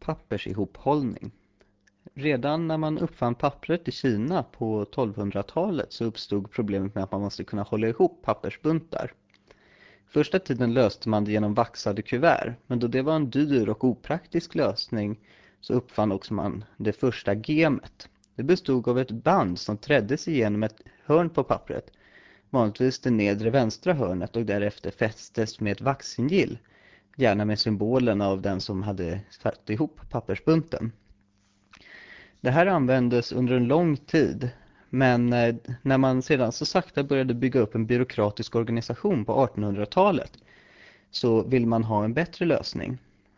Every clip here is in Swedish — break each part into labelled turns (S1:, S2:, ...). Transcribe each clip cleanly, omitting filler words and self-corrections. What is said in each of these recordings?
S1: pappersihophållning. Redan när man uppfann pappret i Kina på 1200-talet så uppstod problemet med att man måste kunna hålla ihop pappersbuntar. Första tiden löste man det genom vaxade kuvert, men då det var en dyr och opraktisk lösning så uppfann också man det första gemet. Det bestod av ett band som träddes igenom ett hörn på pappret, vanligtvis det nedre vänstra hörnet, och därefter fästes med ett vaxsigill, gärna med symbolen av den som hade satt ihop pappersbunten. Det här användes under en lång tid, men när man sedan så sakta började bygga upp en byråkratisk organisation på 1800-talet så vill man ha en bättre lösning.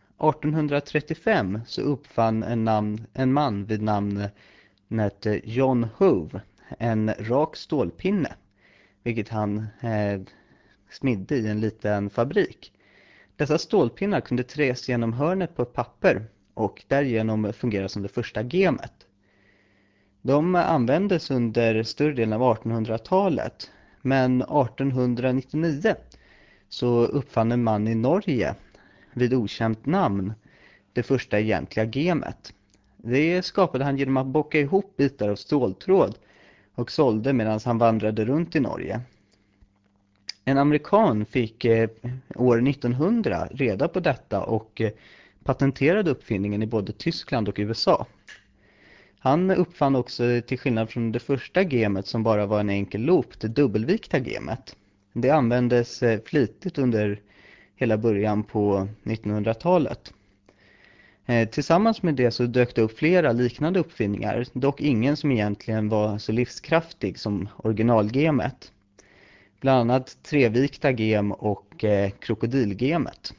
S1: 1835 så uppfann en man vid namnet John Hove en rak stålpinne, vilket han smidde i en liten fabrik. Dessa stålpinnar kunde träs genom hörnet på ett papper och därigenom fungera som det första gemet. De användes under större delen av 1800-talet, men 1899 så uppfann en man i Norge vid okänt namn det första egentliga gemet. Det skapade han genom att bocka ihop bitar av ståltråd och sålde medan han vandrade runt i Norge. En amerikan fick år 1900 reda på detta och patenterade uppfinningen i både Tyskland och USA. Han uppfann också, till skillnad från det första gemet som bara var en enkel loop, det dubbelvikta gemet. Det användes flitigt under hela början på 1900-talet. Tillsammans med det så dök det upp flera liknande uppfinningar, dock ingen som egentligen var så livskraftig som originalgemet. Bland annat trevikta gem och krokodilgemet.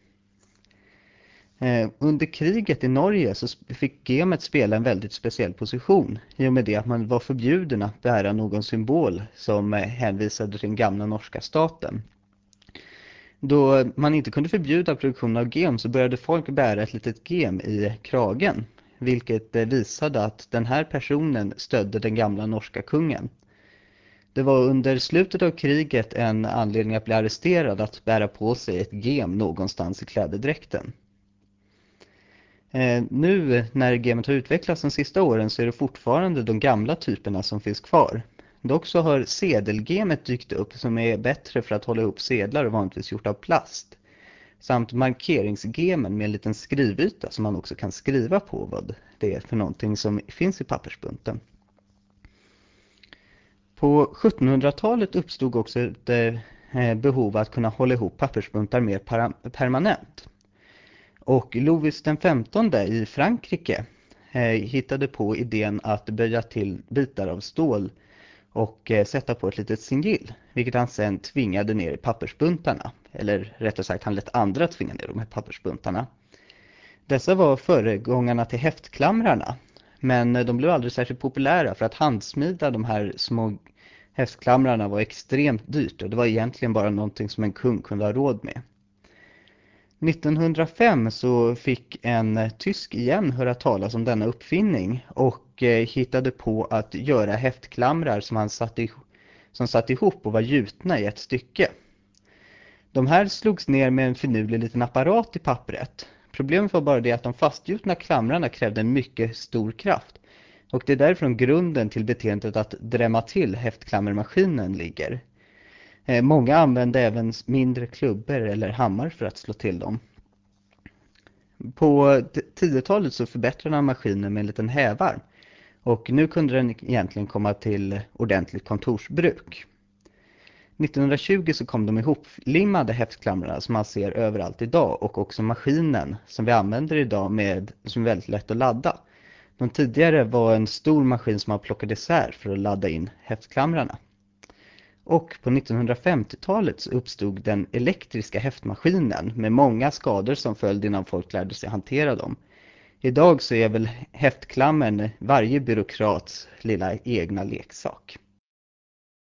S1: Under kriget i Norge så fick gemet spela en väldigt speciell position i och med det att man var förbjuden att bära någon symbol som hänvisade till den gamla norska staten. Då man inte kunde förbjuda produktion av gem så började folk bära ett litet gem i kragen, vilket visade att den här personen stödde den gamla norska kungen. Det var under slutet av kriget en anledning att bli arresterad att bära på sig ett gem någonstans i klädedräkten. Nu när gemet har utvecklats de sista åren så är det fortfarande de gamla typerna som finns kvar. Dock så har sedelgemet dykt upp som är bättre för att hålla ihop sedlar och vanligtvis gjort av plast. Samt markeringsgemen med en liten skrivyta som man också kan skriva på vad det är för någonting som finns i pappersbunten. På 1700-talet uppstod också ett behov att kunna hålla ihop pappersbuntar mer permanent. Och Louis XV i Frankrike hittade på idén att böja till bitar av stål och sätta på ett litet sigill, vilket han sen tvingade ner i pappersbuntarna. Eller rättare sagt, han lät andra tvinga ner de här pappersbuntarna. Dessa var föregångarna till häftklamrarna, men de blev aldrig särskilt populära för att handsmida de här små häftklamrarna var extremt dyrt och det var egentligen bara någonting som en kung kunde ha råd med. 1905 så fick en tysk igen höra talas om denna uppfinning och hittade på att göra häftklamrar som satt ihop och var gjutna i ett stycke. De här slogs ner med en finurlig liten apparat i pappret. Problemet var bara det att de fastgjutna klamrarna krävde en mycket stor kraft. Och det är därifrån grunden till beteendet att drämma till häftklammermaskinen ligger. Många använde även mindre klubbor eller hammar för att slå till dem. På 10-talet så förbättrade man maskinen med en liten hävarm. Och nu kunde den egentligen komma till ordentligt kontorsbruk. 1920 så kom de ihoplimmade häftklamrarna som man ser överallt idag och också maskinen som vi använder idag som är väldigt lätt att ladda. De tidigare var en stor maskin som man plockade isär för att ladda in häftklamrarna. Och på 1950-talet så uppstod den elektriska häftmaskinen med många skador som följd innan folk lärde sig hantera dem. Idag så är väl häftklammern varje byråkrats lilla egna leksak.